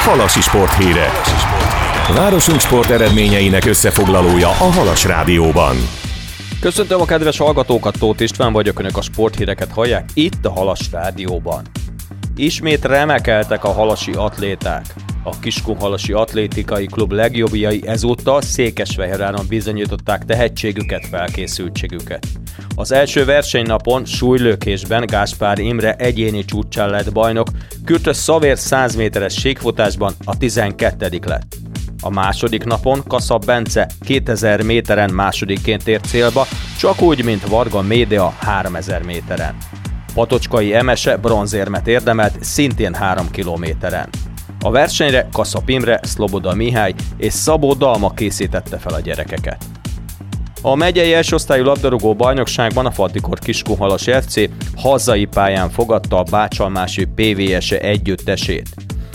Halasi sporthírek. Városunk sport eredményeinek összefoglalója a Halas Rádióban. Köszöntöm a kedves hallgatókat, Tóth István vagyok, önök a sporthíreket hallják itt a Halas Rádióban. Ismét remekeltek a halasi atléták. A Kiskunhalasi Atlétikai Klub legjobbjai ezúttal Székesfehérváron bizonyították tehetségüket, felkészültségüket. Az első versenynapon súlylökésben Gáspár Imre egyéni csúccsal lett bajnok, Kürtös Szavér 100 méteres síkfutásban a 12. lett. A második napon Kaszab Bence 2000 méteren másodikként ért célba, csak úgy, mint Varga Médea 3000 méteren. Patocskai Emese bronzérmet érdemelt szintén 3 kilométeren. A versenyre Kaszab Imre, Szloboda Mihály és Szabó Dalma készítette fel a gyerekeket. A megyei elsőosztályú labdarúgó bajnokságban a Fadikord Kiskunhalas FC hazai pályán fogadta a Bácsalmási PVS együttesét.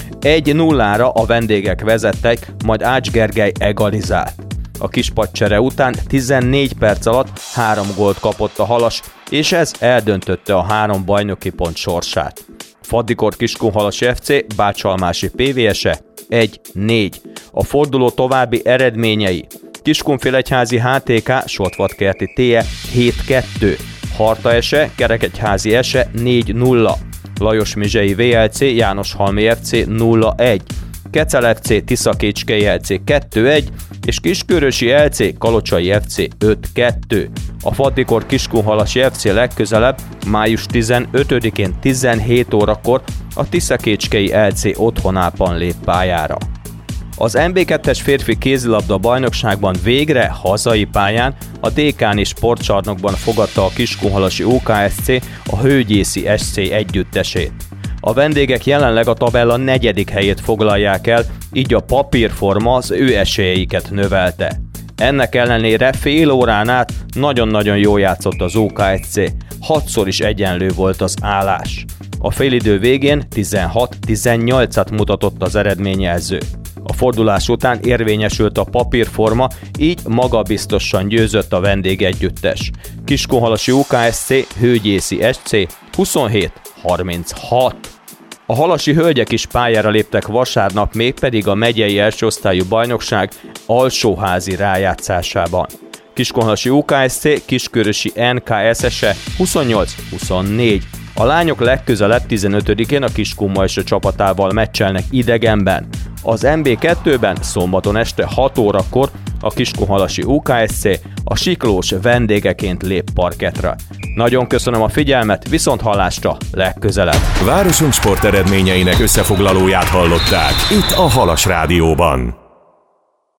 1-0-ra a vendégek vezettek, majd Ács Gergely egalizált. A kispadcsere után 14 perc alatt 3 gólt kapott a Halas, és ez eldöntötte a 3 bajnoki pont sorsát. Fadikord Kiskunhalas FC Bácsalmási PVS-e 1-4. A forduló további eredményei: Kiskunfélegyházi HTK Sotvatkerti TE 7-2, Hartaese Kerekegyházi Ese 4-0, Lajos-Mizsei VLC Jánoshalmi FC 0-1, Kecel FC Tiszakécskei LC 2-1 és Kiskörösi LC Kalocsai FC 5-2. A Fadikord Kiskunhalasi FC legközelebb május 15-én 17 órakor a Tiszakécskei LC otthonában lép pályára. Az MB2-es férfi kézilabda bajnokságban végre hazai pályán a Dékáni sportcsarnokban fogadta a Kiskunhalasi OKSC a Hőgyészi SC együttesét. A vendégek jelenleg a tabella 4. helyét foglalják el, így a papírforma az ő esélyeiket növelte. Ennek ellenére fél órán át nagyon-nagyon jól játszott az OKSC, 6-szor is egyenlő volt az állás. A félidő végén 16-18-at mutatott az eredményjelző. A fordulás után érvényesült a papírforma, így magabiztosan győzött a vendégegyüttes. Kiskunhalasi OKSC Hőgyészi SC 27-36. A halasi hölgyek is pályára léptek vasárnap, mégpedig a megyei elsőosztályú bajnokság alsóházi rájátszásában. Kiskunhalasi OKSC Kiskörösi NKSS-e 28-24. A lányok legközelebb 15-én a Kiskunmajsa csapatával meccselnek idegenben. Az MB2-ben szombaton este 6 órakor a Kiskunhalasi OKSC a Siklós vendégeként lép parkettre. Nagyon köszönöm a figyelmet, viszonthallásra legközelebb. Városunk sport eredményeinek összefoglalóját hallották itt a Halas Rádióban.